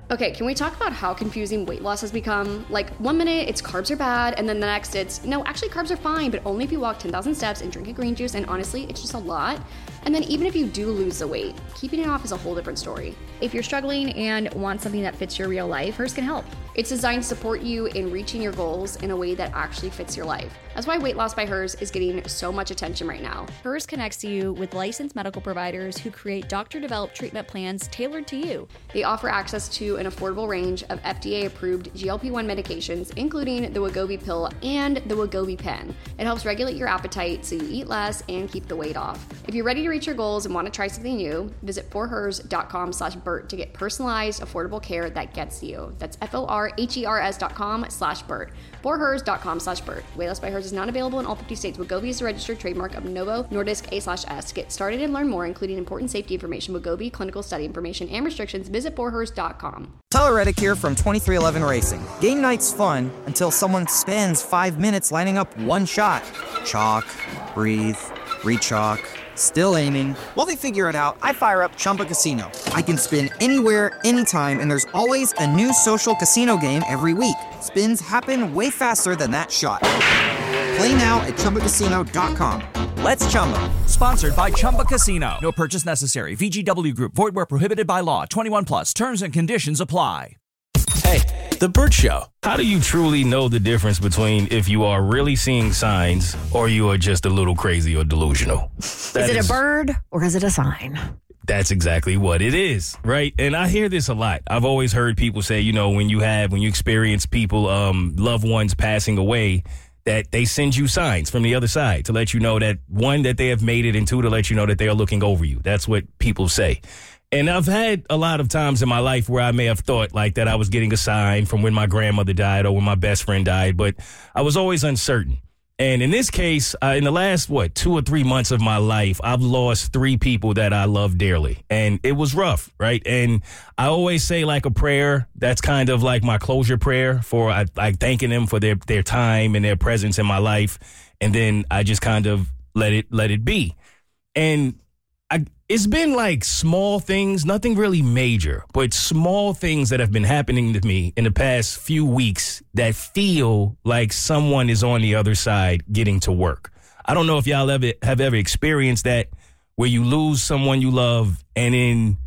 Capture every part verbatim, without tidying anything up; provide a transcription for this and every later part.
Okay, can we talk about how confusing weight loss has become? Like, one minute it's carbs are bad, and then the next it's, no, actually carbs are fine, but only if you walk ten thousand steps and drink a green juice, and honestly, it's just a lot. And then even if you do lose the weight, keeping it off is a whole different story. If you're struggling and want something that fits your real life, Hers can help. It's designed to support you in reaching your goals in a way that actually fits your life. That's why Weight Loss by Hers is getting so much attention right now. Hers connects you with licensed medical providers who create doctor-developed treatment plans tailored to you. They offer access to an affordable range of F D A-approved G L P one medications, including the Wegovy pill and the Wegovy pen. It helps regulate your appetite so you eat less and keep the weight off. If you're ready to reach your goals and want to try something new, visit forhers.com slash Bert to get personalized, affordable care that gets you. That's F-O-R-H-E-R-S dot com slash Bert. forhers.com slash Bert. Weight Loss by Hers is not available in all fifty states. Wegovy is a registered trademark of Novo Nordisk A slash S. To get started and learn more, including important safety information, Wegovy, clinical study information, and restrictions, visit forhers dot com. Tyler Reddick here from twenty-three eleven Racing. Game night's fun until someone spends five minutes lining up one shot. Chalk, breathe, re-chalk, still aiming. While they figure it out, I fire up Chumba Casino. I can spin anywhere, anytime, and there's always a new social casino game every week. Spins happen way faster than that shot. Play now at Chumba Casino dot com. Let's Chumba. Sponsored by Chumba Casino. No purchase necessary. V G W Group. Void where prohibited by law. twenty-one plus. Terms and conditions apply. Hey, The Bert Show. How do you truly know the difference between if you are really seeing signs or you are just a little crazy or delusional? That is it is, a bird or is it a sign? That's exactly what it is, right? And I hear this a lot. I've always heard people say, you know, when you have, when you experience people, um, loved ones passing away, that they send you signs from the other side to let you know that, one, that they have made it, and two, to let you know that they are looking over you. That's what people say. And I've had a lot of times in my life where I may have thought like that I was getting a sign from when my grandmother died or when my best friend died, but I was always uncertain. And in this case, uh, in the last, what, two or three months of my life, I've lost three people that I love dearly. And it was rough, right? And I always say like a prayer. That's kind of like my closure prayer for I, like thanking them for their, their time and their presence in my life. And then I just kind of let it let it be. And I, it's been like small things, nothing really major, but small things that have been happening to me in the past few weeks that feel like someone is on the other side getting to work. I don't know if y'all ever have ever experienced that, where you lose someone you love and then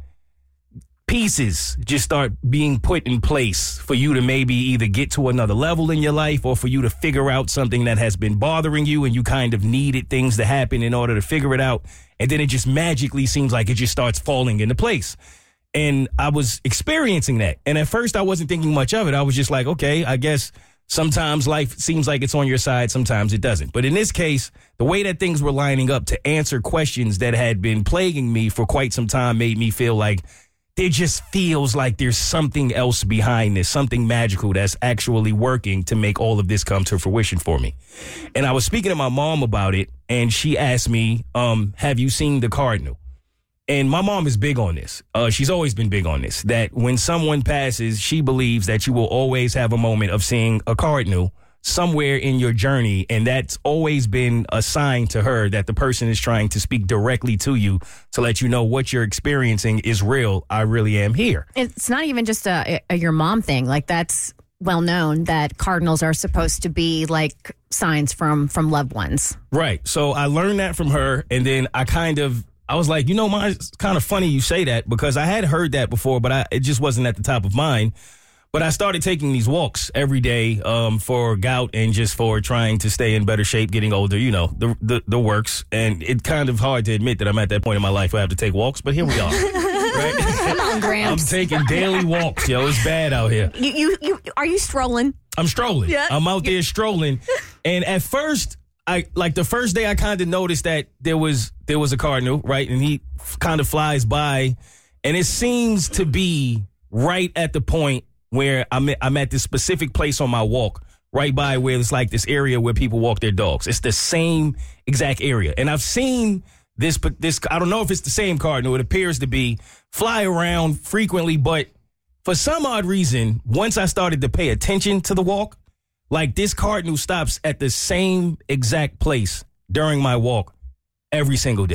pieces just start being put in place for you to maybe either get to another level in your life or for you to figure out something that has been bothering you and you kind of needed things to happen in order to figure it out. And then it just magically seems like it just starts falling into place. And I was experiencing that. And at first I wasn't thinking much of it. I was just like, okay, I guess sometimes life seems like it's on your side. Sometimes it doesn't. But in this case, the way that things were lining up to answer questions that had been plaguing me for quite some time made me feel like there just feels like there's something else behind this, something magical that's actually working to make all of this come to fruition for me. And I was speaking to my mom about it, and she asked me, um, have you seen the cardinal? And my mom is big on this. Uh, she's always been big on this, that when someone passes, she believes that you will always have a moment of seeing a cardinal somewhere in your journey. And that's always been a sign to her that the person is trying to speak directly to you to let you know what you're experiencing is real. I really am here. It's not even just a, a your mom thing. Like, that's well known that cardinals are supposed to be like signs from from loved ones. Right. So I learned that from her. And then I kind of, I was like, you know, Ma, it's kind of funny you say that, because I had heard that before, but I, it just wasn't at the top of mind. But I started taking these walks every day um, for gout and just for trying to stay in better shape, getting older, you know, the, the the works. And it's kind of hard to admit that I'm at that point in my life where I have to take walks, but here we are. Right? Come on, Gramps. I'm taking daily walks, yo. It's bad out here. You, you, you are you strolling? I'm strolling. Yeah. I'm out there strolling. And at first, I like the first day I kind of noticed that there was there was a cardinal, right? And he f- kind of flies by. And it seems to be right at the point where I'm at, I'm at this specific place on my walk, right by where it's like this area where people walk their dogs. It's the same exact area. And I've seen this, but this, I don't know if it's the same cardinal. It appears to be, fly around frequently. But for some odd reason, once I started to pay attention to the walk, like this cardinal stops at the same exact place during my walk every single day.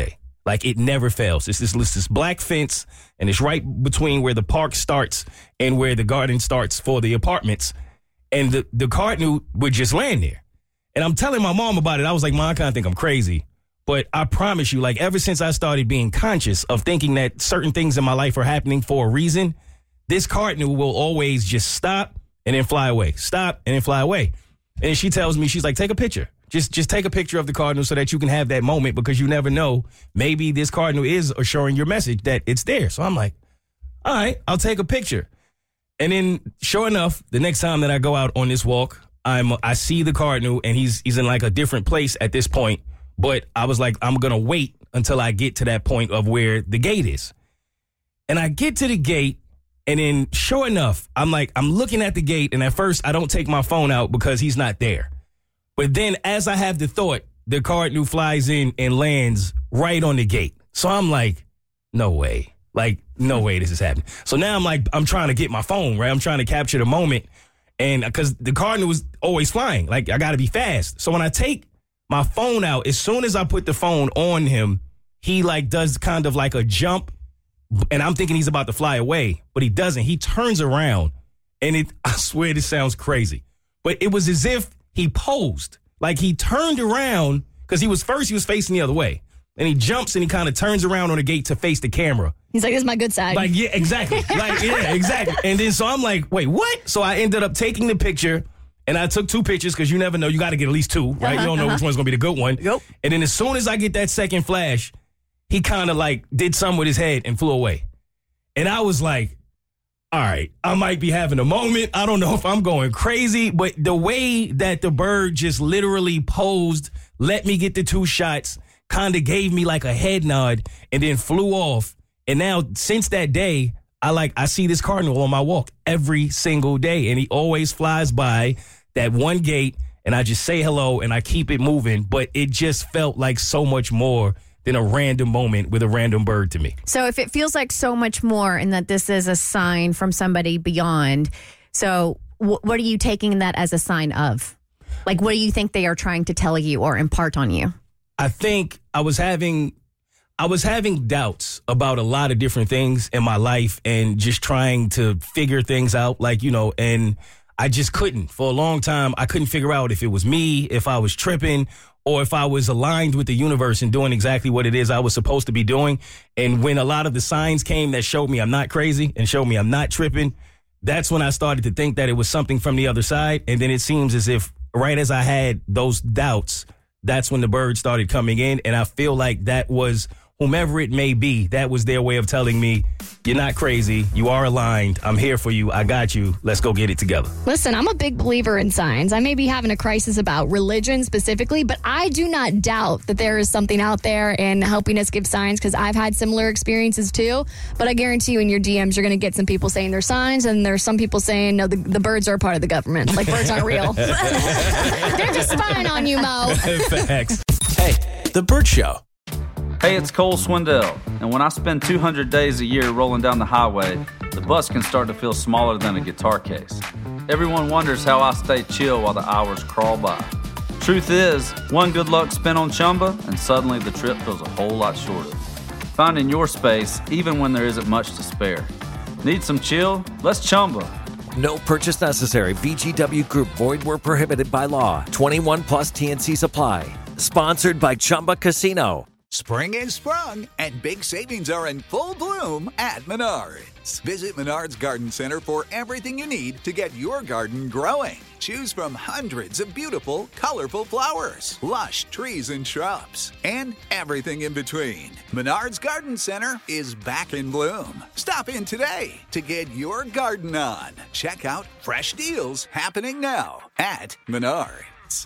Like, it never fails. It's this, this black fence, and it's right between where the park starts and where the garden starts for the apartments. And the, the cardinal would just land there. And I'm telling my mom about it. I was like, Mom, I kind of think I'm crazy. But I promise you, like, ever since I started being conscious of thinking that certain things in my life are happening for a reason, this cardinal will always just stop and then fly away. Stop and then fly away. And she tells me, she's like, take a picture. Just just take a picture of the cardinal so that you can have that moment, because you never know. Maybe this cardinal is assuring your message that it's there. So I'm like, all right, I'll take a picture. And then sure enough, the next time that I go out on this walk, I'm I see the cardinal, and he's he's in like a different place at this point. But I was like, I'm going to wait until I get to that point of where the gate is. And I get to the gate, and then sure enough, I'm like, I'm looking at the gate, and at first I don't take my phone out because he's not there. But then as I have the thought, the cardinal flies in and lands right on the gate. So I'm like, no way. Like, no way this is happening. So now I'm like, I'm trying to get my phone, right? I'm trying to capture the moment. And because the cardinal was always flying, like, I got to be fast. So when I take my phone out, as soon as I put the phone on him, he like does kind of like a jump. And I'm thinking he's about to fly away, but he doesn't. He turns around, and it, I swear this sounds crazy, but it was as if he posed. Like, he turned around, because he was first, he was facing the other way. And he jumps and he kind of turns around on the gate to face the camera. He's like, this is my good side. Like, yeah, exactly. Like, yeah, exactly. And then so I'm like, wait, what? So I ended up taking the picture, and I took two pictures, because you never know. You got to get at least two, right? Uh-huh, you don't know uh-huh. which one's going to be the good one. Yep. And then as soon as I get that second flash, he kind of like did something with his head and flew away. And I was like, all right, I might be having a moment. I don't know if I'm going crazy, but the way that the bird just literally posed, let me get the two shots, kind of gave me like a head nod, and then flew off. And now since that day, I like I see this cardinal on my walk every single day, and he always flies by that one gate, and I just say hello and I keep it moving. But it just felt like so much more than a random moment with a random bird to me. So if it feels like so much more, and that this is a sign from somebody beyond, so w- what are you taking that as a sign of? Like, what do you think they are trying to tell you or impart on you? I think I was having I was having doubts about a lot of different things in my life, and just trying to figure things out, like, you know, and I just couldn't. For a long time, I couldn't figure out if it was me, if I was tripping, or if I was aligned with the universe and doing exactly what it is I was supposed to be doing. And when a lot of the signs came that showed me I'm not crazy and showed me I'm not tripping, that's when I started to think that it was something from the other side. And then it seems as if right as I had those doubts, that's when the bird started coming in. And I feel like that was whomever it may be, that was their way of telling me, you're not crazy. You are aligned. I'm here for you. I got you. Let's go get it together. Listen, I'm a big believer in signs. I may be having a crisis about religion specifically, but I do not doubt that there is something out there in helping us give signs, because I've had similar experiences too. But I guarantee you in your D Ms, you're going to get some people saying they're signs, and there's some people saying, no, the, the birds are a part of the government. Like, birds aren't real. They're just spying on you, Mo. Facts. Hey, The Burt Show. Hey, it's Cole Swindell, and when I spend two hundred days a year rolling down the highway, the bus can start to feel smaller than a guitar case. Everyone wonders how I stay chill while the hours crawl by. Truth is, one good luck spin on Chumba, and suddenly the trip feels a whole lot shorter. Finding your space, even when there isn't much to spare. Need some chill? Let's Chumba. No purchase necessary. V G W Group. Void where prohibited by law. twenty-one plus T N C supply. Sponsored by Chumba Casino. Spring is sprung, and big savings are in full bloom at Menards. Visit Menards Garden Center for everything you need to get your garden growing. Choose from hundreds of beautiful, colorful flowers, lush trees and shrubs, and everything in between. Menards Garden Center is back in bloom. Stop in today to get your garden on. Check out fresh deals happening now at Menards.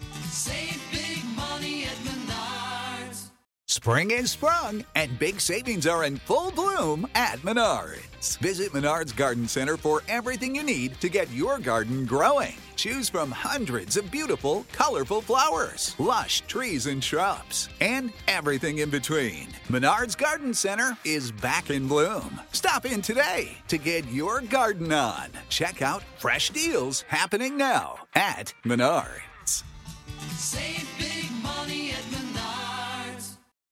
Save big money at Menards. Spring is sprung, and big savings are in full bloom at Menards. Visit Menards Garden Center for everything you need to get your garden growing. Choose from hundreds of beautiful, colorful flowers, lush trees and shrubs, and everything in between. Menards Garden Center is back in bloom. Stop in today to get your garden on. Check out fresh deals happening now at Menards. Save